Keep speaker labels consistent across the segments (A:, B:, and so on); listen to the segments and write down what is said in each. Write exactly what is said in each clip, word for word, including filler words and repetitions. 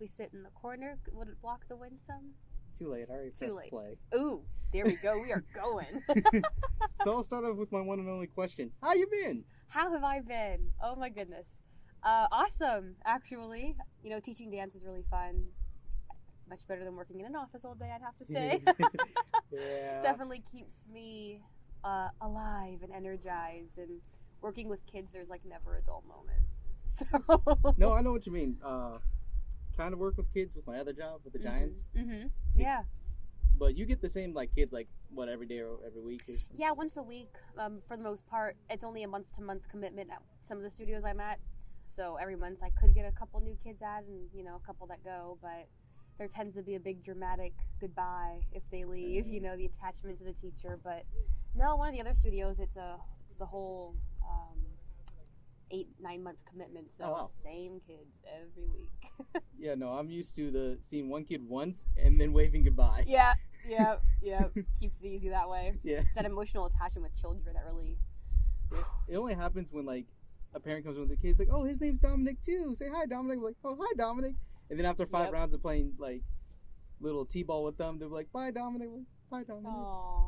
A: we sit in the corner, would it block the wind some?
B: Too late. I already
A: Too
B: pressed
A: late.
B: play.
A: Ooh, there we go. We are going.
B: So I'll start off with my one and only question. How you been?
A: How have I been? Oh my goodness. Uh, awesome, actually. You know, teaching dance is really fun. Much better than working in an office all day, I'd have to say.
B: Yeah.
A: Definitely keeps me uh, alive and energized. And working with kids, there's like never a dull moment. So.
B: No, I know what you mean. Uh, kind of work with kids with my other job with the
A: mm-hmm.
B: Giants.
A: Mm-hmm. Yeah.
B: But you get the same like kids like what every day or every week or something?
A: Yeah, once a week. Um, for the most part, it's only a month to month commitment at some of the studios I'm at. So every month I could get a couple new kids added and you know a couple that go, but there tends to be a big dramatic goodbye if they leave. You know, the attachment to the teacher. But no, one of the other studios, it's a it's the whole um, eight nine month commitment. So
B: oh, wow.
A: Same kids every week.
B: Yeah, no, I'm used to the seeing one kid once and then waving goodbye.
A: Yeah, yeah, yeah. Keeps it easy that way.
B: Yeah.
A: It's that emotional attachment with children that really.
B: It only happens when like a parent comes with the kids like, oh, his name's Dominic too. Say hi, Dominic. We're like, oh, hi, Dominic. And then after five
A: Yep.
B: rounds of playing like little t-ball with them, they're like, bye, Dominic. We're like, bye, Dominic.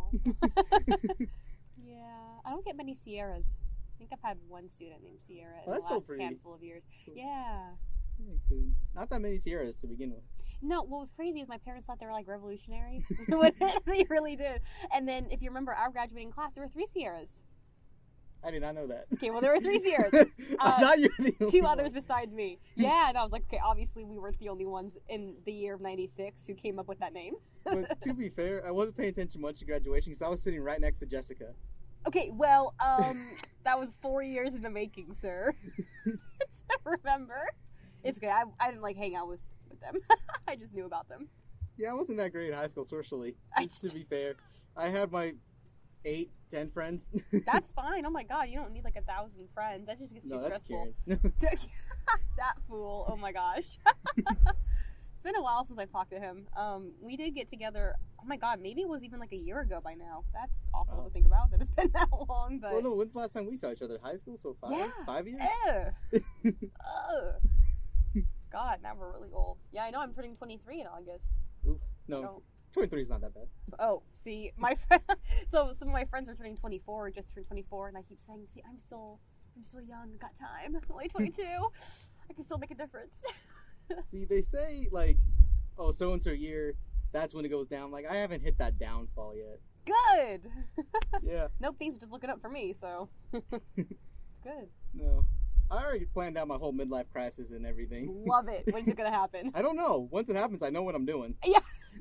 A: Aww. Yeah, I don't get many Sierras. I think I've had one student named Sierra in
B: Oh, that's
A: the
B: still
A: last
B: pretty
A: handful of years.
B: cool.
A: Yeah.
B: Because not that many Sierras to begin with.
A: No, what was crazy is my parents thought they were like revolutionary with it. They really did. And then if you remember our graduating class, there were three Sierras.
B: I did not know that.
A: Okay, well there were three Sierras.
B: I
A: Uh,
B: thought you were the only
A: Two
B: one.
A: others beside me. Yeah, and I was like, okay, obviously we weren't the only ones in the year of ninety-six who came up with that name.
B: But to be fair, I wasn't paying attention much to graduation because I was sitting right next to Jessica.
A: Okay, well, um, that was four years in the making, sir. Remember? It's good. I, I didn't like hang out with, with them. I just knew about them.
B: Yeah, I wasn't that great in high school socially.
A: I-
B: Just to be fair, I had my eight, ten friends.
A: That's fine. Oh my god, you don't need like a thousand friends. That just gets
B: no,
A: too
B: that's
A: stressful.
B: Kieran.
A: That fool. Oh my gosh. It's been a while since I've talked to him. Um, we did get together. Oh my god, maybe it was even like a year ago by now. That's awful
B: Wow.
A: to think about that it's been that long. But
B: Well, no, when's the last time we saw each other? High school? So five?
A: Yeah.
B: Five years?
A: Ugh. Ugh. God, now we're really old. Yeah, I know. I'm turning twenty-three in August.
B: Oof.
A: I
B: No,
A: don't-
B: twenty-three is not that bad.
A: Oh, see, my friend. So some of my friends are turning twenty-four or just turned twenty-four, and I keep saying, "See, I'm still, I'm still young. Got time. I'm only twenty-two. I can still make a difference."
B: See, they say, like, oh, so-and-so year, that's when it goes down. Like, I haven't hit that downfall yet.
A: Good.
B: Yeah,
A: Nope, things are just looking up for me, so it's good.
B: no. I already planned out my whole midlife crisis and everything.
A: Love it. When's it gonna happen?
B: I don't know. Once it happens, I know what I'm doing.
A: Yeah.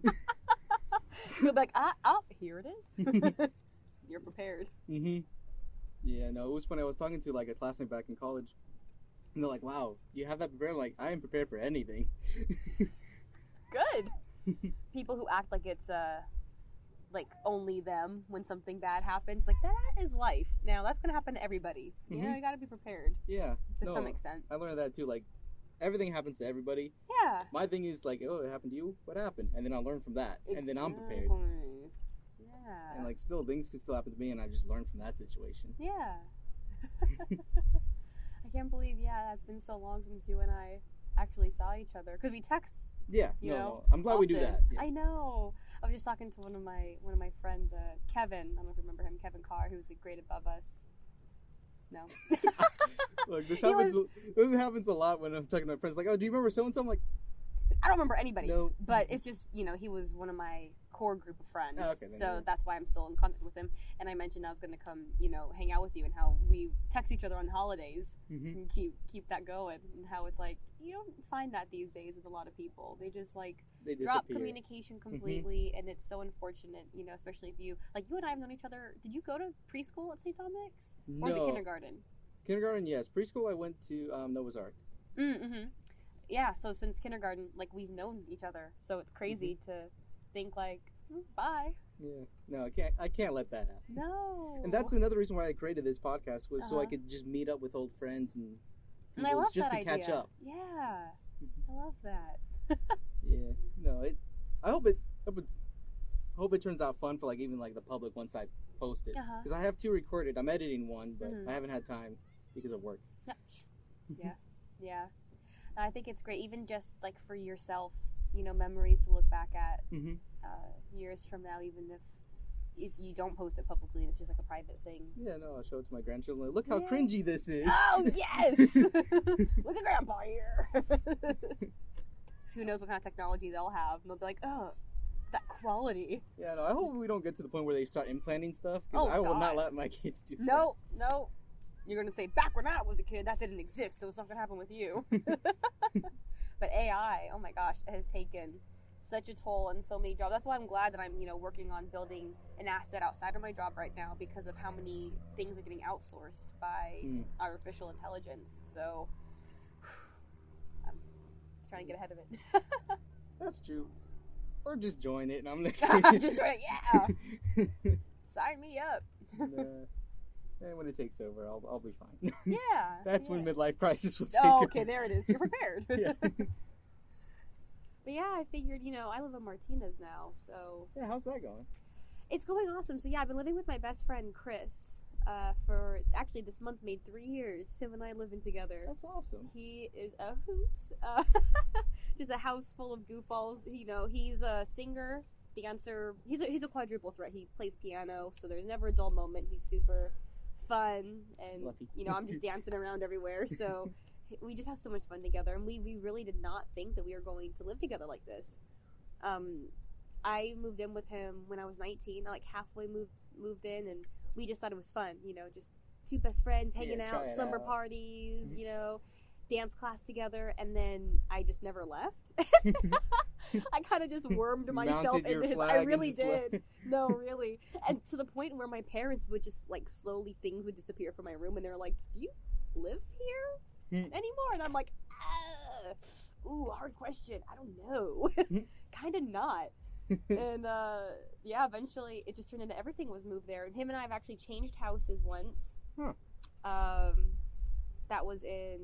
A: You'll be like, ah, oh, here it is. You're prepared.
B: Mm-hmm. Yeah, no, it was funny. I was talking to, like, a classmate back in college, and they're like, wow, you have that prepared? I'm like, I am prepared for anything.
A: Good. People who act like it's uh like only them when something bad happens, like that is life. Now that's gonna happen to everybody. You know,
B: Mhm.
A: you gotta be prepared
B: Yeah.
A: to
B: no,
A: some extent.
B: I learned that, too. Like, everything happens to everybody.
A: Yeah.
B: My thing is, like, oh, it happened to you? What happened? And then I'll learn from that. And then I'm prepared.
A: Exactly. Yeah.
B: And, like, still, things can still happen to me, and I just learn from that situation.
A: Yeah. I can't believe, yeah, it's been so long since you and I actually saw each other. Because we text,
B: Yeah,
A: you
B: no,
A: know,
B: no. I'm glad we do
A: often.
B: that. Yeah.
A: I know. I was just talking to one of my one of my friends, uh, Kevin. I don't know if you remember him, Kevin Carr, who's a grade above us. No.
B: Look, this
A: He
B: happens,
A: was-
B: this happens a lot when I'm talking to my friends. Like, oh, do you remember so-and-so? I'm like,
A: I don't remember anybody.
B: no.
A: But it's just, you know, he was one of my core group of friends.
B: Oh, okay, then
A: so
B: yeah.
A: that's why I'm still in contact with him. And I mentioned I was going to come, you know, hang out with you and how we text each other on holidays
B: hmm
A: and keep keep that going. And how it's like, you don't find that these days with a lot of people. They just, like,
B: They
A: drop
B: disappear.
A: communication completely. And it's so unfortunate, you know, especially if you, like, you and I have known each other. Did you go to preschool at Saint Dominic's? Or was it
B: No.
A: kindergarten?
B: Kindergarten, yes. Preschool, I went to um, Noah's Ark.
A: Mm-hmm. Yeah, so since kindergarten, like, we've known each other. So it's crazy
B: Mm-hmm.
A: to think, like, mm, bye.
B: Yeah. No, I can't. I can't let that happen.
A: No.
B: And that's another reason why I created this podcast was so I
A: Uh-huh.
B: could just meet up with old friends and
A: And I
B: people
A: love
B: just
A: that
B: to catch
A: idea.
B: up.
A: Yeah.
B: Mhm.
A: I love that.
B: Yeah. No, it. I hope it. Hope it. Hope it turns out fun for like even like the public once I post it
A: Uh-huh.
B: because I have two recorded. I'm editing one, but
A: Mhm.
B: I haven't had time because of work.
A: Yeah. Yeah. Yeah. I think it's great, even just like for yourself, you know, memories to look back at
B: Mm-hmm.
A: uh, years from now, even if it's, you don't post it publicly and it's just like a private thing.
B: Yeah, no, I'll show it to my grandchildren. Like, look how
A: Yeah.
B: cringy this is.
A: Oh, yes! Look at Grandpa here! So who knows what kind of technology they'll have. And they'll be like, oh, that quality.
B: Yeah, no, I hope we don't get to the point where they start implanting stuff, because
A: Oh,
B: I will
A: God.
B: not let my kids do that.
A: No, no. You're going to say, back when I was a kid, that didn't exist, so it's not going to happen with you. But A I, oh my gosh, it has taken such a toll on so many jobs. That's why I'm glad that I'm, you know, working on building an asset outside of my job right now, because of how many things are getting outsourced by
B: Mm.
A: artificial intelligence. So I'm trying to get ahead of it.
B: That's true. Or just join it, and I'm like...
A: I'm just like, yeah, sign me up.
B: Nah. And when it takes over, I'll, I'll be fine.
A: Yeah.
B: That's
A: yeah.
B: when midlife crisis will take
A: Oh,
B: over.
A: okay, there it is. You're prepared.
B: Yeah.
A: But yeah, I figured, you know, I live in Martinez now, so
B: Yeah, how's that going?
A: it's going awesome. So yeah, I've been living with my best friend Chris uh, for actually this month made three years. Him and I living together.
B: That's awesome.
A: He is a hoot. Uh, just a house full of goofballs. You know, he's a singer, dancer. He's a, he's a quadruple threat. He plays piano, so there's never a dull moment. He's super fun, and
B: Lucky.
A: you know, I'm just dancing around everywhere. So we just have so much fun together, and we, we really did not think that we were going to live together like this. Um, I moved in with him when I was nineteen. I like halfway moved moved in, and we just thought it was fun. You know, just two best friends hanging
B: Yeah,
A: out,
B: try it
A: slumber
B: out.
A: parties.
B: Mhm.
A: You know, dance class together, and then I just never left. I kind of just wormed myself
B: Mounted your
A: into his.
B: flag
A: I
B: and
A: really
B: just left.
A: did. No, really, and to the point where my parents would just like slowly things would disappear from my room, and they're like, "Do you live here
B: Hmm.
A: anymore?" And I'm like, ah, "Ooh, hard question. I don't know.
B: Hmm.
A: Kind of not." And uh, yeah, eventually it just turned into everything was moved there. And him and I have actually changed houses once.
B: Huh.
A: Um, that was in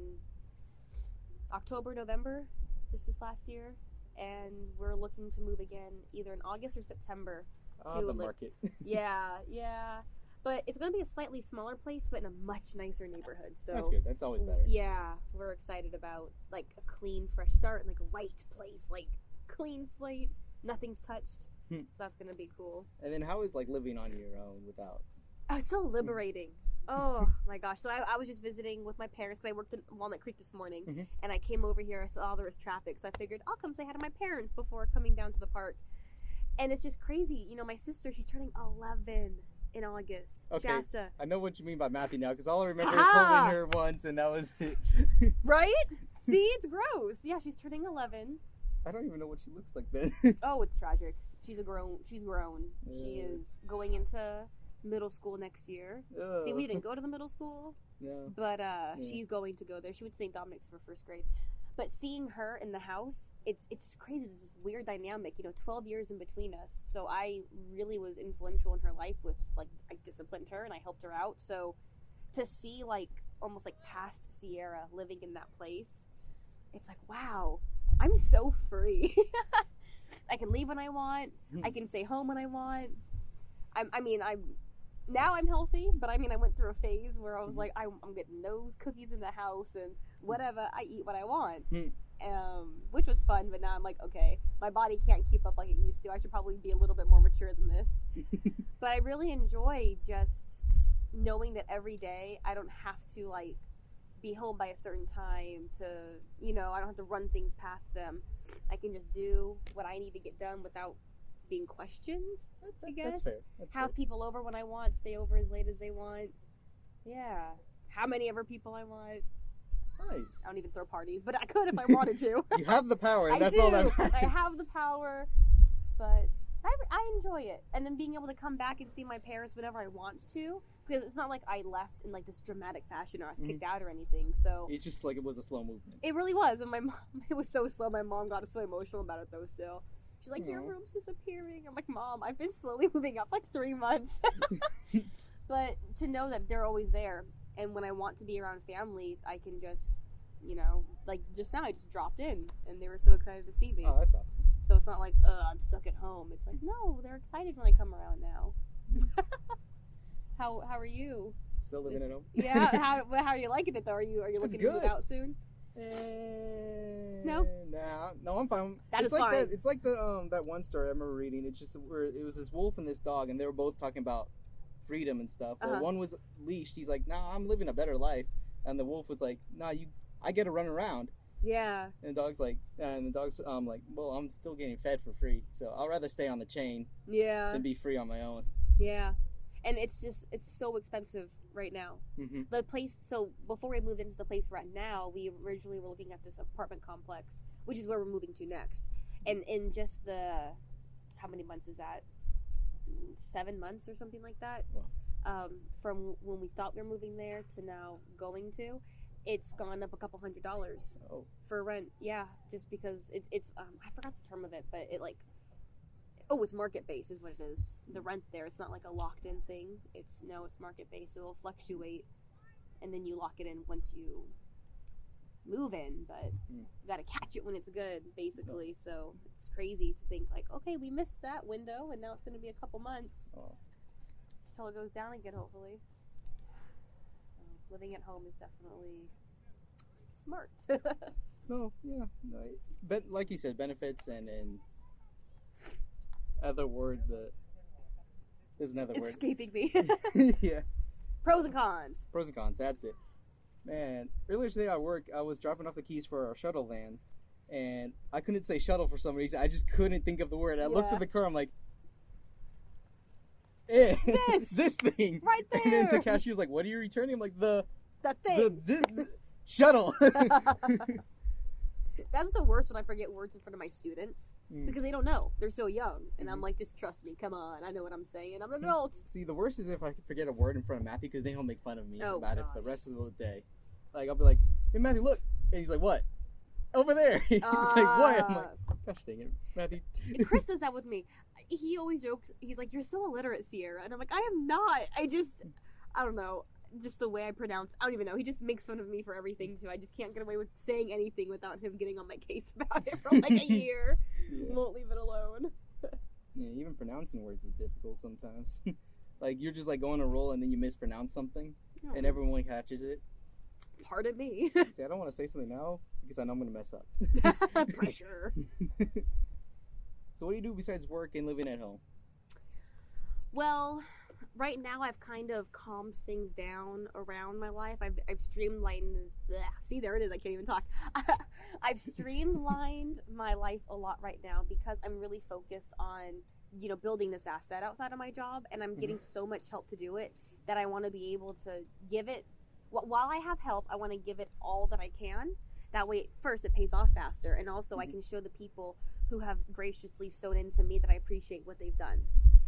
A: October, November, just this last year. And we're looking to move again either in August or September.
B: Ah,
A: to
B: the
A: li-
B: market.
A: Yeah, yeah. But it's going to be a slightly smaller place, but in a much nicer neighborhood. So
B: That's good. That's always better.
A: yeah, we're excited about like a clean, fresh start and like a white place, like clean slate, nothing's touched.
B: Hmm.
A: So that's gonna be cool.
B: And then how is like living on your own without?
A: Oh, it's so liberating. Oh my gosh! So I, I was just visiting with my parents because I worked in Walnut Creek this morning,
B: Mhm.
A: and I came over here. I saw there was traffic, so I figured I'll come say hi to my parents before coming down to the park. And it's just crazy, you know. My sister, she's turning eleven in August.
B: Okay.
A: Shasta,
B: I know what you mean by Matthew now, because all I remember is
A: Ha-ha!
B: holding her once, and that was it.
A: right? See, it's gross. Yeah, she's turning eleven.
B: I don't even know what she looks like then.
A: Oh, it's tragic. She's a grown. She's grown. She
B: Yeah.
A: is going into middle school next year. See, we didn't go to the middle school,
B: No.
A: but uh,
B: Yeah.
A: she's going to go there. She went to Saint Dominic's for first grade. But seeing her in the house, it's it's crazy. It's this weird dynamic. You know, twelve years in between us. So I really was influential in her life. With like, I disciplined her and I helped her out. So to see like almost like past Sierra living in that place, it's like, wow, I'm so free. I can leave when I want. I can stay home when I want. I, I mean, I'm now I'm healthy, but I mean, I went through a phase where I was like, I'm, I'm getting those cookies in the house and whatever. I eat what I want,
B: Mm.
A: um, which was fun. But now I'm like, okay, my body can't keep up like it used to. I should probably be a little bit more mature than this. But I really enjoy just knowing that every day I don't have to like be home by a certain time to, you know, I don't have to run things past them. I can just do what I need to get done without being questioned.
B: That- that-
A: I guess.
B: That's fair. That's
A: Have
B: fair.
A: people over when I want, stay over as late as they want. Yeah. How many ever people I want.
B: Nice.
A: I don't even throw parties, but I could if I wanted to.
B: You have the power, and
A: I
B: that's
A: do.
B: all that matters.
A: I have the power, but I, I enjoy it. And then being able to come back and see my parents whenever I want to, because it's not like I left in like this dramatic fashion or I was kicked out or anything. So
B: It's just like it was a slow movement.
A: it really was. And my mom, it was so slow. My mom got so emotional about it though. Still, she's like, "Your
B: Aw.
A: room's disappearing." I'm like, "Mom, I've been slowly moving up like three months." But to know that they're always there, and when I want to be around family, I can just, you know, like just now I just dropped in, and they were so excited to see me.
B: Oh, that's awesome.
A: So it's not like, uh, I'm stuck at home. It's like, no, they're excited when I come around now. how how are you?
B: Still living at home.
A: Yeah, how how are you liking it though? Are you are you
B: It's
A: looking to move
B: good.
A: out soon?
B: Eh,
A: No?
B: Nah, no, I'm fine.
A: That
B: it's
A: is
B: like
A: fine.
B: That, it's like the um that one story I remember reading. It's just where it was this wolf and this dog, and they were both talking about freedom and stuff. Well,
A: Uh-huh.
B: one was leashed. He's like, "Nah, I'm living a better life," and the wolf was like, "Nah, you, I get to run around."
A: Yeah.
B: And the dog's like, and the dog's um like, "Well, I'm still getting fed for free, so I'll rather stay on the chain
A: Yeah.
B: than be free on my own."
A: Yeah. And it's just, it's so expensive right now.
B: Mm-hmm.
A: The place, so before we moved into the place we're at now, we originally were looking at this apartment complex, which is where we're moving to next. And in just the, how many months is that? Seven months or something like that?
B: Wow.
A: Um, from when we thought we were moving there to now going to, it's gone up a couple hundred dollars
B: Oh,
A: for rent. Yeah, just because it's, it's um, I forgot the term of it, but it like, oh, it's market based is what it is. The rent there, it's not like a locked in thing. It's no, it's market based. So it'll fluctuate, and then you lock it in once you move in. But
B: Mm.
A: you got to catch it when it's good, basically. So it's crazy to think like, okay, we missed that window, and now it's going to be a couple months
B: oh.
A: until it goes down again, hopefully. So living at home is definitely smart.
B: No, yeah, no, but like you said, benefits and and other word that there's another
A: It's
B: word.
A: escaping me.
B: Yeah,
A: Pros and cons.
B: pros and cons. That's it. Man, earlier today at work, I was dropping off the keys for our shuttle van, and I couldn't say shuttle for some reason. I just couldn't think of the word. I looked
A: Yeah.
B: at the car. I'm like, eh,
A: This!
B: this thing
A: Right
B: And then the
A: there!
B: cashier's like, "What are you returning?" I'm like, "The
A: That
B: the,
A: thing.
B: the, the shuttle."
A: That's the worst when I forget words in front of my students
B: Mm.
A: because they don't know. They're so young. And I'm
B: Mhm.
A: like, just trust me. Come on. I know what I'm saying. I'm an adult.
B: See, the worst is if I forget a word in front of Matthew because then he'll make fun of me
A: Oh,
B: about it for the
A: gosh.
B: rest of the day. Like, I'll be like, "Hey, Matthew, look." And he's like, "What?" "Over there." He's like, "What?" I'm like, "Gosh dang it, Matthew."
A: Uh, Chris does that with me. He always jokes. He's like, "You're so illiterate, Sierra," and I'm like, "I am not. I just, I don't know, just the way I pronounce. I don't even know. He just makes fun of me for everything too. I just can't get away with saying anything without him getting on my case about it for like a year.
B: Yeah.
A: Won't leave it alone."
B: Yeah, even pronouncing words is difficult sometimes. Like, you're just like going a roll and then you mispronounce something and everyone catches it.
A: Pardon me.
B: See, I don't want to say something now because I know I'm going to mess up.
A: Pressure.
B: So what do you do besides work and living at home?
A: Well, right now I've kind of calmed things down around my life. I've, I've streamlined. Bleh, see, there it is. I can't even talk. I've streamlined my life a lot right now because I'm really focused on, you know, building this asset outside of my job, and I'm getting so much help to do it that I want to be able to give it. wh- While I have help, I want to give it all that I can. That way, first, it pays off faster, and also I
B: Mhm.
A: can show the people who have graciously sewn into me that I appreciate what they've done.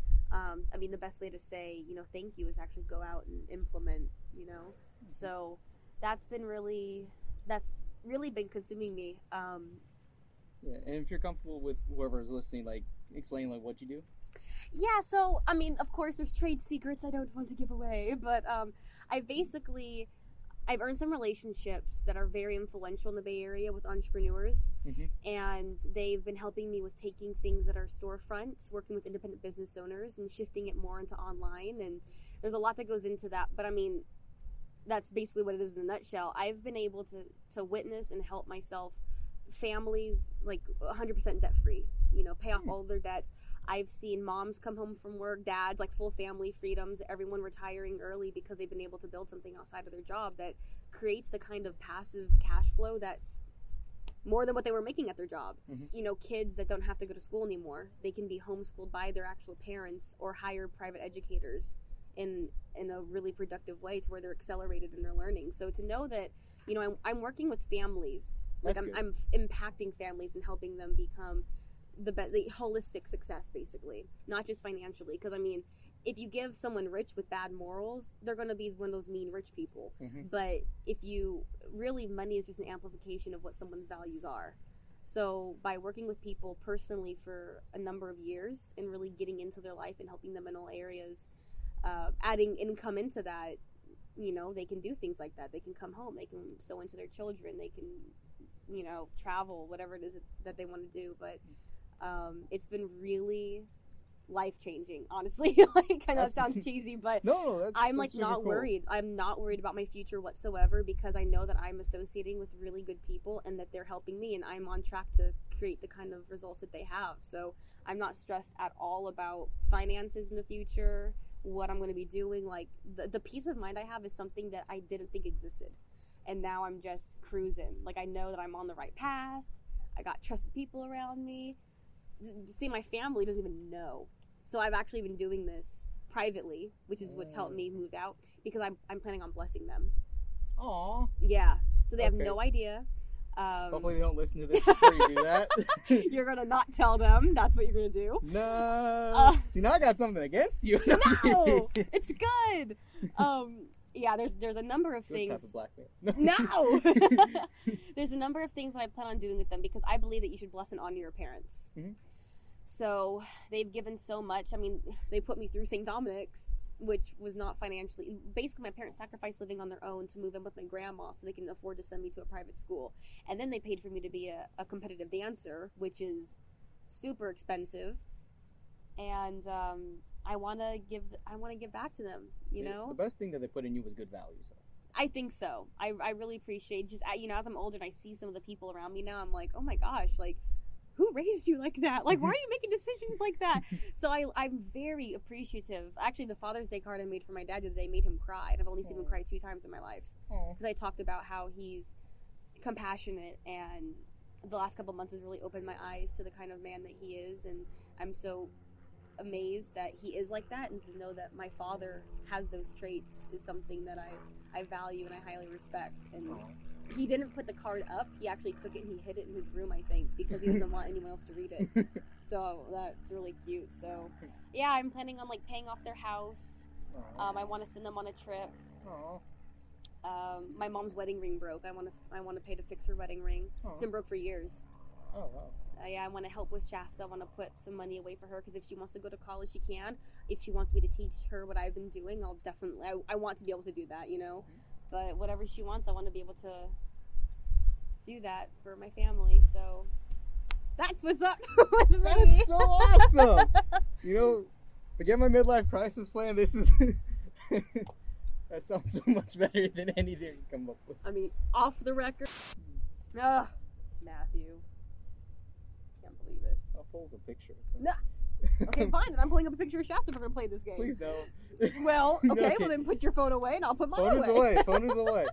A: Um, I mean, the best way to say, you know, thank you is actually go out and implement, you know. So that's been really, that's really been consuming me. Um,
B: Yeah, and if you're comfortable with whoever's listening, like, explain like what you do.
A: yeah, so, I mean, of course, there's trade secrets I don't want to give away, but um, I basically, I've earned some relationships that are very influential in the Bay Area with entrepreneurs,
B: Mhm.
A: and they've been helping me with taking things that are storefront, working with independent business owners, and shifting it more into online. And there's a lot that goes into that, but I mean, that's basically what it is in a nutshell. I've been able to to witness and help myself families like one hundred percent debt free, you know, pay off
B: Hmm.
A: all of their debts. I've seen moms come home from work, dads, like full family freedoms, everyone retiring early because they've been able to build something outside of their job that creates the kind of passive cash flow that's more than what they were making at their job.
B: Mhm.
A: You know, kids that don't have to go to school anymore, they can be homeschooled by their actual parents or hire private educators in in a really productive way to where they're accelerated in their learning. So to know that, you know, I'm, I'm working with families, like
B: That's
A: I'm,
B: good.
A: I'm f- impacting families and helping them become the, be- the holistic success, basically, not just financially. Because I mean, if you give someone rich with bad morals, they're going to be one of those mean rich people.
B: Mhm.
A: But if you really, money is just an amplification of what someone's values are. So by working with people personally for a number of years and really getting into their life and helping them in all areas, uh, adding income into that, you know, they can do things like that. They can come home, they can sow into their children, they can, you know, travel, whatever it is that they want to do. But um, it's been really, life changing, honestly. Like, I know it sounds cheesy, but
B: no, no, that's,
A: I'm
B: that's
A: like not
B: cool.
A: worried. I'm not worried about my future whatsoever because I know that I'm associating with really good people and that they're helping me, and I'm on track to create the kind of results that they have. So I'm not stressed at all about finances in the future, what I'm going to be doing. Like, the, the peace of mind I have is something that I didn't think existed. And now I'm just cruising. Like, I know that I'm on the right path. I got trusted people around me. See, my family doesn't even know. So I've actually been doing this privately, which is what's helped me move out, because I'm, I'm planning on blessing them.
B: Aw.
A: Yeah. So they have
B: Okay.
A: no idea. Um,
B: Hopefully they don't listen to this before you do that.
A: You're going to not tell them. That's what you're going to do.
B: No.
A: Uh,
B: See, now I got something against you.
A: No! It's good! Um, yeah, there's there's a number of
B: Good
A: things.
B: type of blackmail.
A: No! There's a number of things that I plan on doing with them because I believe that you should bless and honor your parents.
B: Mhm.
A: So they've given so much. I mean, they put me through Saint Dominic's, which was not financially. Basically, my parents sacrificed living on their own to move in with my grandma so they can afford to send me to a private school. And then they paid for me to be a, a competitive dancer, which is super expensive. And um, I want to give. I want to give back to them. You
B: See,
A: know,
B: the best thing that they put in you was good values.
A: I think so. I, I really appreciate just, you know, as I'm older and I see some of the people around me now, I'm like, oh my gosh, like, who raised you like that? Like, why are you making decisions like that? So I, I'm very appreciative. Actually, the Father's Day card I made for my dad today made him cry. And I've only seen him cry two times in my life. Because I talked about how he's compassionate, and the last couple months has really opened my eyes to the kind of man that he is. And I'm so amazed that he is like that, and to know that my father has those traits is something that I, I value and I highly respect. And he didn't put the card up. He actually took it and he hid it in his room, I think, because he doesn't want anyone else to read it. So that's really cute. So yeah, I'm planning on like paying off their house. Um, I want to send them on a trip. Um, my mom's wedding ring broke. I want to I want to pay to fix her wedding ring. It's been broke for years.
B: Oh, wow.
A: Uh, yeah, I want to help with Shasta. I want to put some money away for her because if she wants to go to college, she can. If she wants me to teach her what I've been doing, I'll definitely. I, I want to be able to do that, you know. But whatever she wants, I want to be able to, to do that for my family. So that's what's up with me.
B: That's so awesome. You know, forget my midlife crisis plan. This is that sounds so much better than anything I can come up with.
A: I mean, off the record. Ah, Matthew. Can't believe it.
B: I'll pull up a picture.
A: No. Okay, fine. Then I'm pulling up a picture of Shasta if we're gonna play this game.
B: Please don't.
A: Well, okay,
B: Okay.
A: well then put your phone away and I'll put mine
B: Phone is
A: away.
B: away. Phone is away.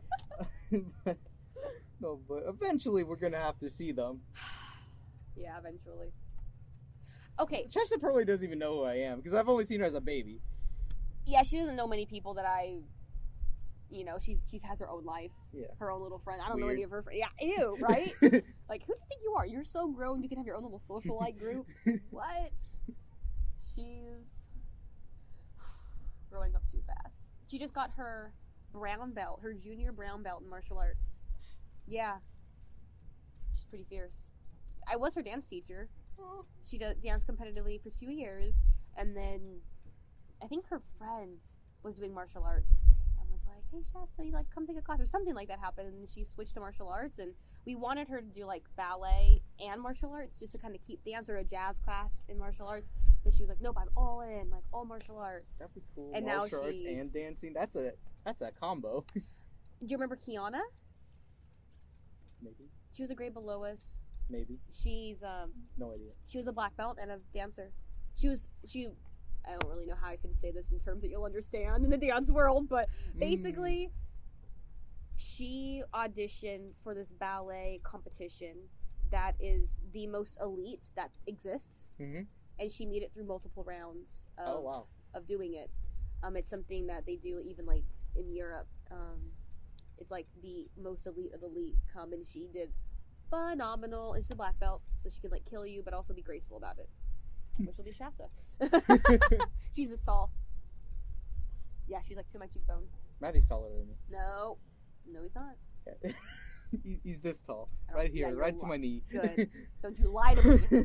B: No, but eventually we're gonna have to see them.
A: Yeah, eventually. Okay,
B: Chester probably doesn't even know who I am because I've only seen her as a baby.
A: yeah, she doesn't know many people that I, you know, she's she has her own life,
B: Yeah.
A: her own little friend. I don't know
B: Weird.
A: any of her friends. Yeah, ew, right? Like, who do you think you are? You're so grown, you can have your own little socialite group. What? She's growing up too fast. She just got her brown belt, her junior brown belt in martial arts. Yeah. She's pretty fierce. I was her dance teacher. She d- danced competitively for two years, and then I think her friend was doing martial arts and was like, hey Shasta, you like come take a class or something like that happened, and she switched to martial arts, and we wanted her to do like ballet and martial arts just to kind of keep dance, or a jazz class in martial arts, but she was like, nope, I'm all in, like all martial arts.
B: That'd be cool.
A: And now
B: Martial arts
A: she-
B: and dancing. That's a that's a combo.
A: Do you remember Kiana?
B: Maybe.
A: She was a grade below us.
B: Maybe.
A: She's um
B: No idea.
A: she was a black belt and a dancer. She was she I don't really know how I can say this in terms that you'll understand in the dance world, but basically she auditioned for this ballet competition that is the most elite that exists,
B: Mm-hmm.
A: and she made it through multiple rounds of,
B: Oh wow.
A: of doing it. Um, it's something that they do even like in Europe. Um, it's like the most elite of elite come, and she did phenomenal. And she's a black belt, so she could like kill you, but also be graceful about it, which will be Shasta. She's this tall. Yeah, she's like to my cheekbone.
B: Matthew's taller than me.
A: No, no, he's not.
B: Yeah. He- He's this tall,
A: I don't-
B: right here,
A: yeah, you're
B: right to
A: li-
B: my knee.
A: Good. Don't you lie to me.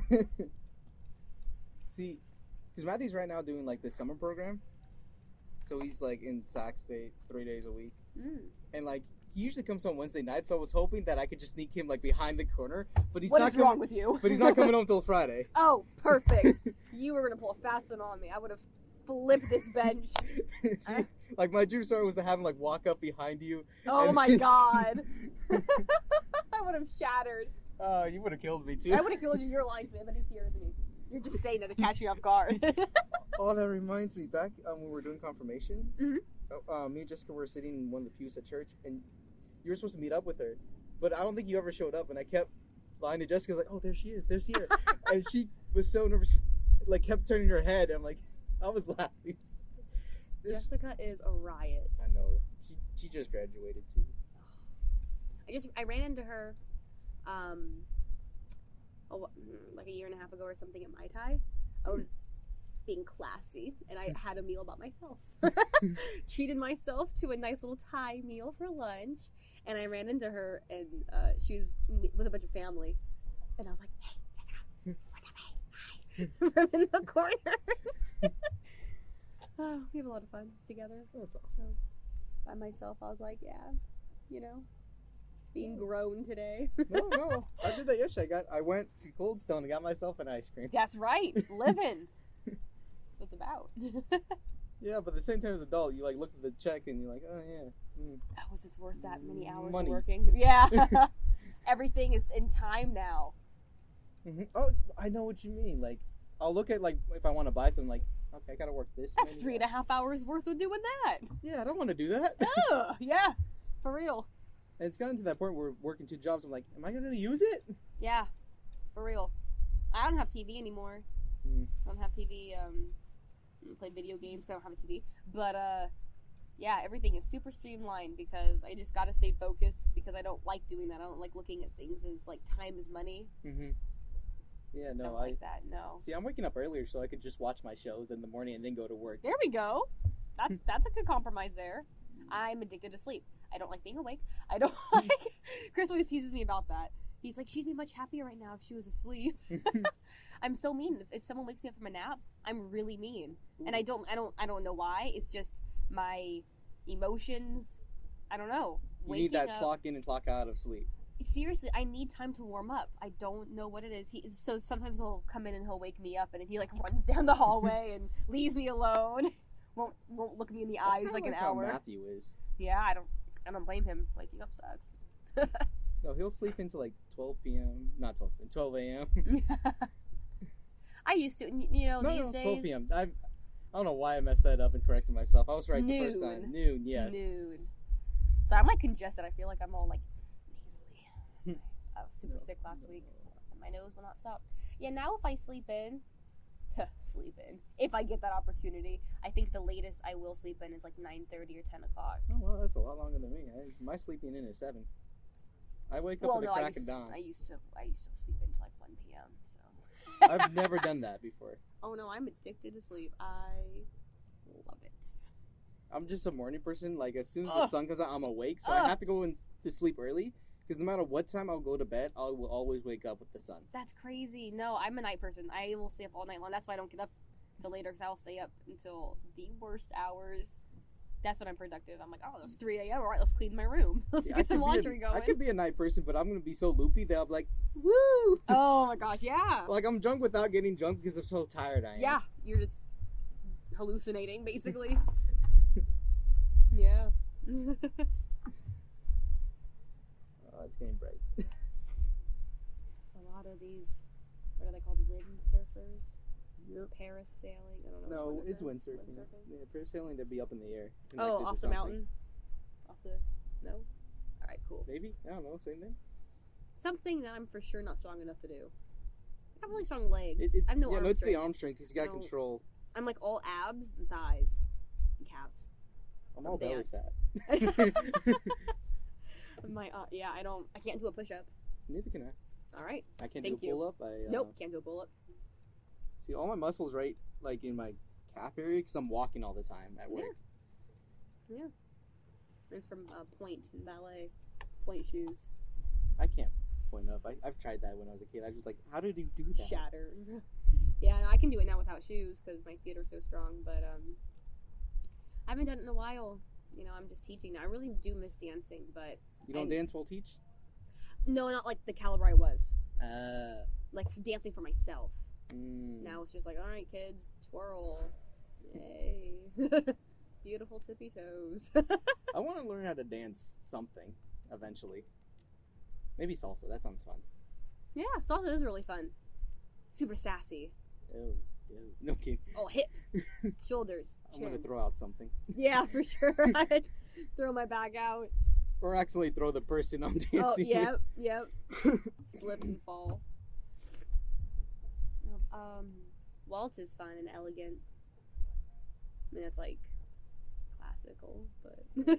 B: See, because Matthew's right now doing like this summer program, so he's like in Sac State three days a week,
A: Mm.
B: and like he usually comes home Wednesday night, so I was hoping that I could just sneak him like behind the corner. But he's
A: What
B: not
A: is
B: coming.
A: wrong with you?
B: But he's not coming home till Friday.
A: Oh, perfect. You were gonna pull a fast one on me. I would have flipped this bench.
B: See, like my dream story was to have him like walk up behind you.
A: Oh
B: and
A: my
B: then-
A: god. I would have shattered.
B: Oh, you would have killed me too.
A: I would have killed you. You're lying to me, but he's here, isn't he? You're just saying that to catch me off guard.
B: Oh, that reminds me. Back um, when we were doing confirmation,
A: Mhm.
B: uh, uh, me and Jessica were sitting in one of the pews at church, and you were supposed to meet up with her, but I don't think you ever showed up. And I kept lying to Jessica, like, "Oh, there she is. There's here," and she was so nervous, like kept turning her head. I'm like, I was laughing. This,
A: Jessica is a riot.
B: I know. She she just graduated too.
A: I just I ran into her, um, oh, like a year and a half ago or something at Mai Tai. I was being classy, and I had a meal about myself. Treated myself to a nice little Thai meal for lunch, and I ran into her, and uh, she was with a bunch of family, and I was like, "Hey, Jessica, what's up? Hey, hi!" From in the corner. Oh, we have a lot of fun together.
B: That's awesome.
A: So, by myself, I was like, "Yeah, you know." Being grown today.
B: No, no. I did that yesterday. I got. I went to Cold Stone and got myself an ice cream.
A: That's right. Living. That's what it's about.
B: Yeah, but at the same time as an adult, you like look at the check and you're like, oh yeah. Mm.
A: Oh, was this worth that many hours
B: Money.
A: of working? Yeah. Everything is in time now.
B: Mm-hmm. Oh, I know what you mean. Like, I'll look at like if I want to buy something, like, okay, I gotta work this.
A: That's
B: many
A: three and a half hours worth of doing that.
B: Yeah, I don't want to do that.
A: Ugh, yeah, for real.
B: And it's gotten to that point where we're working two jobs. I'm like, am I gonna use it?
A: Yeah, for real. I don't have T V anymore.
B: Mm.
A: I don't have T V. Um, I play video games 'cause I don't have a T V. But uh, yeah, everything is super streamlined because I just gotta stay focused because I don't like doing that. I don't like looking at things as like time is money.
B: Mm-hmm. Yeah,
A: I
B: no,
A: don't
B: I
A: like that. No.
B: see. I'm waking up earlier so I could just watch my shows in the morning and then go to work.
A: There we go. That's that's a good compromise there. I'm addicted to sleep. I don't like being awake. I don't like. Chris always teases me about that. He's like, she'd be much happier right now if she was asleep. I'm so mean. If, if someone wakes me up from a nap, I'm really mean, and I don't, I don't, I don't know why. It's just my emotions. I don't know.
B: You
A: Waking
B: need that
A: up,
B: clock in and clock out of sleep.
A: Seriously, I need time to warm up. I don't know what it is. He so sometimes he'll come in and he'll wake me up, and then he like runs down the hallway and leaves me alone. Won't won't look me in the
B: That's
A: eyes
B: kinda
A: like an
B: how
A: hour.
B: Matthew is.
A: Yeah, I don't I don't blame him. Waking up sucks.
B: No, he'll sleep until like twelve p.m. Not twelve, twelve a.m.
A: I used to, and, you know,
B: no,
A: these
B: no,
A: days.
B: twelve p.m. I, I don't know why I messed that up and corrected myself. I was right the first
A: Noon.
B: time. Noon, yes.
A: Noon. So I'm like congested. I feel like I'm all like nasally. I was super sick last week, and my nose will not stop. Yeah, now if I sleep in, sleep in. If I get that opportunity, I think the latest I will sleep in is like nine thirty or ten o'clock.
B: Oh well, that's a lot longer than me. I, my sleeping in is seven. I wake up
A: Well,
B: at the
A: no, I
B: crack of
A: used,
B: dawn.
A: I used to. I used to sleep until like one p.m. So.
B: I've never done that before.
A: Oh no, I'm addicted to sleep. I love it.
B: I'm just a morning person. Like as soon as
A: Ugh.
B: the sun comes out, I'm awake. So
A: Ugh.
B: I have to go in to sleep early because no matter what time I'll go to bed, I will always wake up with the sun.
A: That's crazy. No, I'm a night person. I will stay up all night long. That's why I don't get up till later because I'll stay up until the worst hours. That's when I'm productive. I'm like, oh, it's three a.m. All right, let's clean my room. Let's
B: Yeah, I
A: get some
B: could be a-
A: laundry going.
B: I could be a night person, but I'm gonna be so loopy that I'm like, woo!
A: Oh my gosh, yeah.
B: Like I'm drunk without getting drunk because I'm so tired. I am.
A: Yeah, you're just hallucinating, basically. Yeah.
B: Oh, it's getting bright.
A: There's a lot of these, what are they called, windsurfers?
B: Yep.
A: Parasailing? I don't know.
B: No,
A: which one
B: it's
A: this is.
B: windsurfing.
A: Windsurfing?
B: Yeah, parasailing to be up in the air.
A: Oh,
B: connected to
A: off the
B: something.
A: mountain? Off the, no? Alright, cool.
B: Maybe I don't know. Same thing.
A: Something that I'm for sure not strong enough to do. I have really strong legs.
B: It, it's,
A: I have no
B: yeah,
A: arm
B: no, it's
A: strength.
B: the arm strength. He's got
A: No.
B: control.
A: I'm like all abs and thighs and calves.
B: I'm all belly
A: dance.
B: fat.
A: My uh, yeah, I don't. I can't do a push up.
B: Neither can I.
A: All right.
B: I can't
A: Thank
B: do a
A: you.
B: pull up. I uh,
A: Nope, can't do a pull up.
B: see all my muscles right like in my calf area because I'm walking all the time at work.
A: Yeah. It's from uh, Point in ballet. Point shoes.
B: I can't point up. I, I've tried that when I was a kid. I was just like, how did you do that?
A: Shattered. Yeah, and I can do it now without shoes because my feet are so strong. But um, I haven't done it in a while. you know, I'm just teaching now. I really do miss dancing, but
B: You don't
A: and-
B: dance while teach?
A: no, not like the caliber I was.
B: Uh.
A: Like dancing for myself.
B: Mm.
A: Now it's just like, all right, kids, twirl, yay, beautiful tippy toes.
B: I want to learn how to dance something eventually. Maybe salsa. That sounds fun.
A: Yeah, salsa is really fun. Super sassy.
B: Oh, oh. No kidding.
A: Oh, hip, shoulders,
B: I'm
A: chin.
B: gonna throw out something,
A: Yeah, for sure. I'd throw my bag out.
B: or actually throw the person I'm dancing
A: Oh,
B: with.
A: yep, yep. Slip and fall. Um, waltz is fun and elegant. I mean, it's like classical, but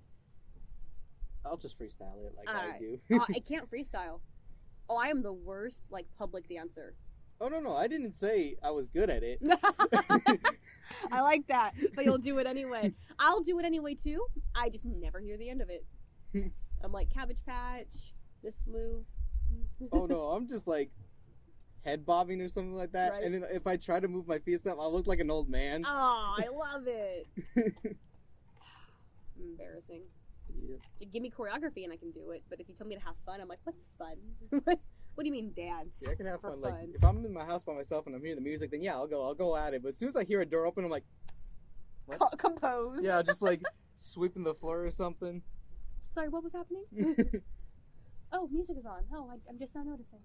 B: I'll just freestyle it like
A: All
B: I
A: right.
B: do.
A: oh, I can't freestyle. Oh, I am the worst like public dancer.
B: Oh no no, I didn't say I was good at it.
A: I like that, but you'll do it anyway. I'll do it anyway too. I just never hear the end of it. I'm like Cabbage Patch, this move.
B: Oh no, I'm just like head bobbing or something like that,
A: Right.
B: and then if I try to move my feet up, I'll look like an old man.
A: Oh, I love it. Embarrassing.
B: Yeah.
A: Just give me choreography and I can do it. But if you tell me to have fun, I'm like, what's fun? what do you mean dance?
B: Yeah, I can have
A: For
B: fun. Like
A: fun.
B: if I'm in my house by myself and I'm hearing the music, then yeah, I'll go. I'll go at it. But as soon as I hear a door open, I'm like, what?
A: Co- compose.
B: Yeah, just like sweeping the floor or something.
A: Sorry, what was happening? Oh, music is on. Oh, I, I'm just not noticing.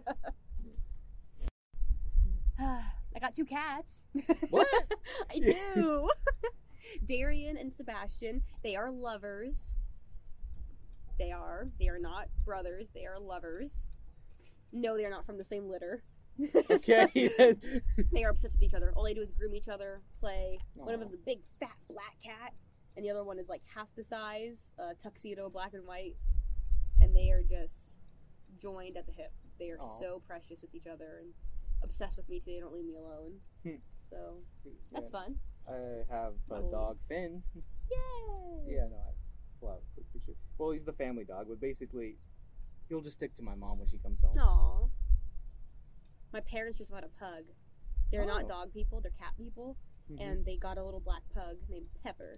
A: I got two cats.
B: What?
A: I do. Darian and Sebastian. They are lovers. They are. They are not brothers. They are lovers. No, they are not from the same litter.
B: Okay.
A: They are obsessed with each other. All they do is groom each other, play. One of
B: Aw.
A: them's a big, fat black cat, and the other one is like half the size, uh, tuxedo, black and white. And they are just joined at the hip. They are
B: Aw.
A: so precious with each other and obsessed with me too. They don't leave me alone.
B: Hmm.
A: So that's
B: Yeah.
A: fun.
B: I have a
A: Oh.
B: dog, Finn.
A: Yay!
B: Yeah, no, I pull out a quick picture. Well, he's the family dog, but basically, he'll just stick to my mom when she comes home.
A: Aw. My parents just got a pug. They're
B: Oh.
A: not dog people, they're cat people.
B: Mhm.
A: And they got a little black pug named Pepper.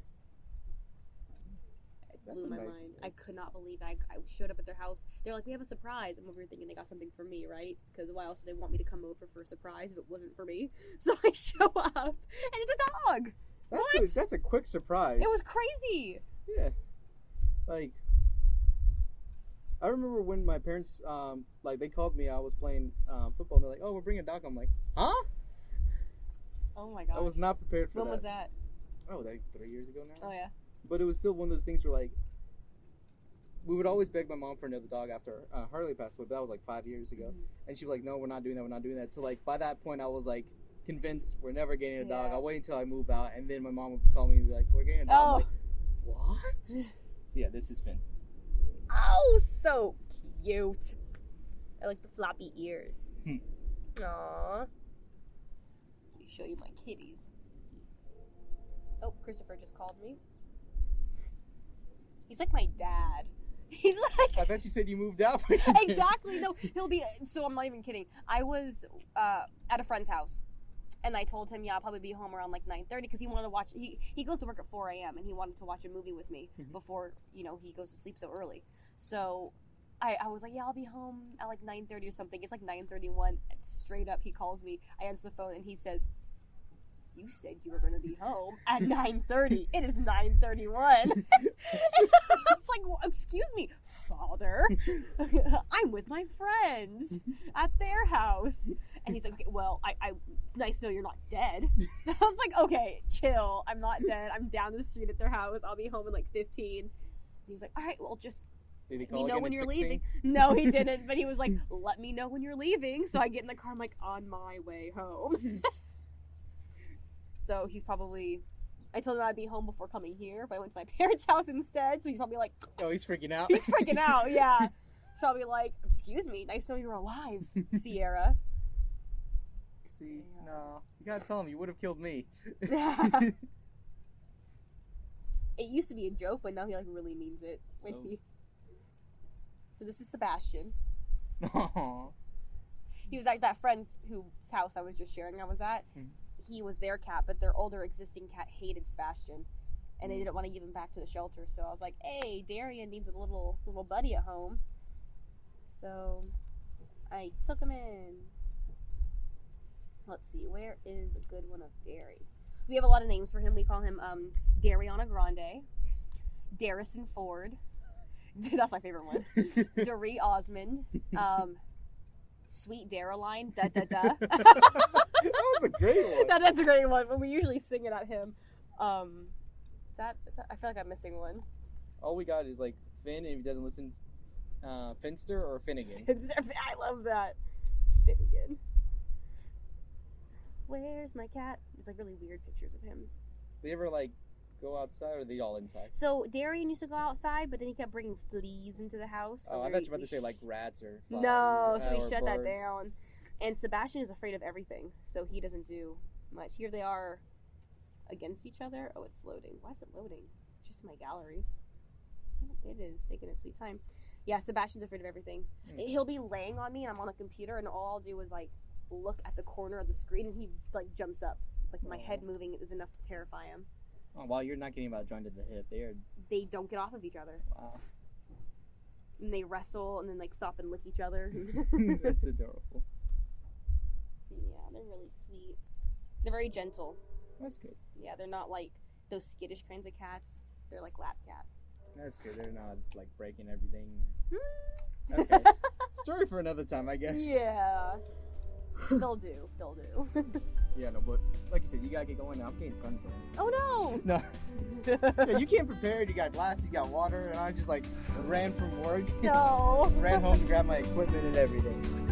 A: It
B: That's
A: blew
B: a
A: my
B: nice
A: mind.
B: name.
A: I could not believe it. I, I showed up at their house. They're like, we have a surprise. I'm over here thinking they got something for me, right? Because why else would they want me to come over for a surprise if it wasn't for me? So I show up, and it's a dog.
B: that's
A: what?
B: a that's a quick surprise.
A: It was crazy.
B: Yeah. Like, I remember when my parents, um, like, they called me, I was playing um, football, and they're like, oh, we're bringing a dog. I'm like, huh?
A: Oh my god.
B: I was not prepared for
A: When
B: that.
A: was that?
B: Oh, like three years ago now?
A: Oh yeah.
B: But it was still one of those things where, like, we would always beg my mom for another dog after uh, Harley passed away, but that was like five years ago.
A: Mhm.
B: And she'd be like, no, we're not doing that, we're not doing that. So, like, by that point, I was, like, convinced we're never getting a dog.
A: Yeah.
B: I'll wait until I move out, and then my mom would call me and be like, we're getting a dog.
A: Oh.
B: I'm like, what? So, yeah, this is Finn.
A: Oh, so cute. I like the floppy ears.
B: Hmm.
A: Aww. Let me show you my kitties. Oh, Christopher just called me. He's like my dad. He's
B: I
A: like
B: thought you said you moved out.
A: exactly. No, he'll be. So I'm not even kidding. I was uh, at a friend's house, and I told him, yeah, I'll probably be home around like nine thirty because he wanted to watch. He he goes to work at four a.m. and he wanted to watch a movie with me
B: Mhm.
A: before you know he goes to sleep so early. So I, I was like, yeah, I'll be home at like nine thirty or something. It's like nine thirty-one. And straight up, he calls me. I answer the phone, and he says, you said you were going to be home at nine thirty. It is nine thirty-one. It's like, well, excuse me, father. I'm with my friends at their house. And he's like, okay, well, I, I, it's nice to know you're not dead. I was like, okay, chill. I'm not dead. I'm down the street at their house. I'll be home in like fifteen. And he was like, all right, well, just
B: Did he
A: let me
B: call
A: know
B: again
A: when
B: at
A: you're
B: sixteen?
A: leaving. No, he didn't. But he was like, let me know when you're leaving. So I get in the car. I'm like, on my way home. So he's probably, I told him I'd be home before coming here, but I went to my parents' house instead. So he's probably like,
B: Oh, he's freaking out.
A: he's freaking out. Yeah. He's probably like, excuse me, nice to know you're alive, Sierra.
B: See, no. You gotta tell him you would have killed me.
A: It used to be a joke, but now he like really means it when
B: Oh.
A: he. So this is Sebastian.
B: Aw.
A: He was at that friend's whose house I was just sharing. I was at.
B: Mhm.
A: He was their cat, but their older existing cat hated Sebastian, and they didn't want to give him back to the shelter. So I was like, hey, Darian needs a little little buddy at home. So I took him in. Let's see, where is a good one of Derry? We have a lot of names for him. We call him um, Dariana Grande, Darrison Ford. That's my favorite one. Doree Osmond. Um, Sweet Dareline. Da da da.
B: That was a great one.
A: that, that's a great one, but we usually sing it at him. Um, is that, is that, I feel like I'm missing one.
B: All we got is like Finn, and if he doesn't listen, uh, Finster or Finnegan.
A: I love that. Finnegan. Where's my cat? There's like really weird pictures of him.
B: Do they ever like go outside, or are they all inside?
A: So Darian used to go outside, but then he kept bringing fleas into the house. So
B: oh, I
A: we-
B: thought you were about
A: we
B: to say
A: sh-
B: like rats or flies.
A: No,
B: or,
A: so
B: uh,
A: we
B: or
A: shut
B: birds.
A: that down. And Sebastian is afraid of everything, so he doesn't do much. Here they are against each other. Oh, it's loading. Why is it loading? It's just in my gallery. It is taking its sweet time. Yeah, Sebastian's afraid of everything.
B: Hmm.
A: He'll be laying on me, and I'm on the computer, and all I'll do is like look at the corner of the screen, and he like jumps up. Like my
B: Oh.
A: head moving is enough to terrify him.
B: Oh, while you're not getting about joined at the hip, they are.
A: They don't get off of each other,
B: Wow.
A: and they wrestle, and then like stop and lick each other.
B: That's adorable.
A: Yeah, they're really sweet. They're very gentle.
B: That's good.
A: Yeah, they're not like those skittish kinds of cats. They're like lap cats.
B: That's good. They're not like breaking everything.
A: Hmm.
B: Okay. Story for another time, I guess.
A: Yeah. They'll do. They'll do.
B: Yeah, no, but like you said, you gotta get going now. I'm getting sunburned.
A: Oh
B: No. Yeah, you came prepared. You got glasses, you got water, and I just like ran from work.
A: no! No.
B: ran home to grab my equipment and everything.